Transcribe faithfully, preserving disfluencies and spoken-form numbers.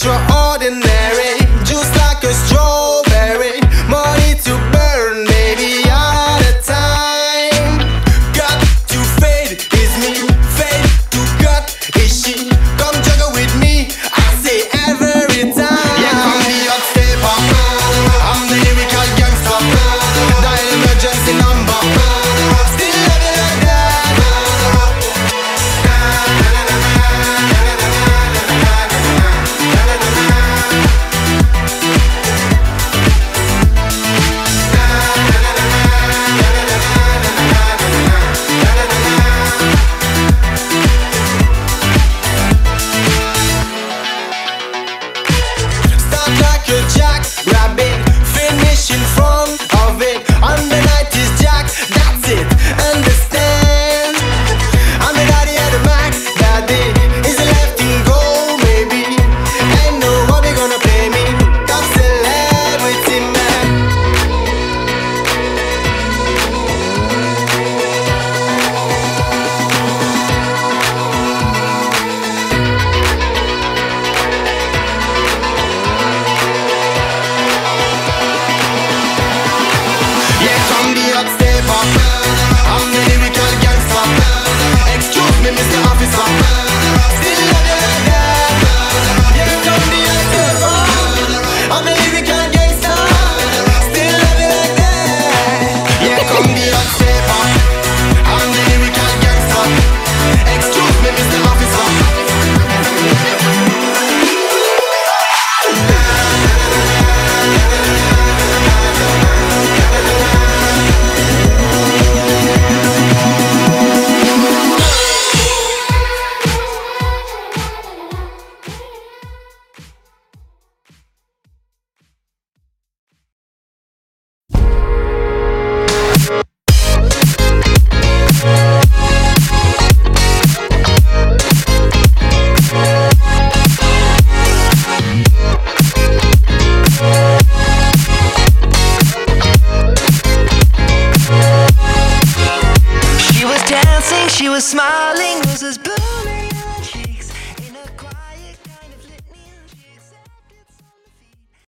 extraordinary, just like a strawberry. Money to burn, baby, all the time. Got to fade is me, fade to cut is she. Come juggle with me, I say every time. Yeah, come the hot stepper, I'm the lyrical gangster. Dial emergency number, still love you like that. Start like a jackrabbit, finish in front of it. On the night is Jack, that's it, understand? I'm the daddy of the Mac, daddy is a left in goal, maybe. Ain't nobody gonna play me, top celebrity man. Yeah, come the hot stepper, I'm the lyrical gangster. Excuse me, Mister Officer, still love you like that. Yeah, come the hot stepper, I'm the lyrical gangster. Still love you like that. Yeah, come the hot stepper, I'm the lyrical gangster. Excuse me, Mister Officer. She was dancing, she was smiling, roses blue.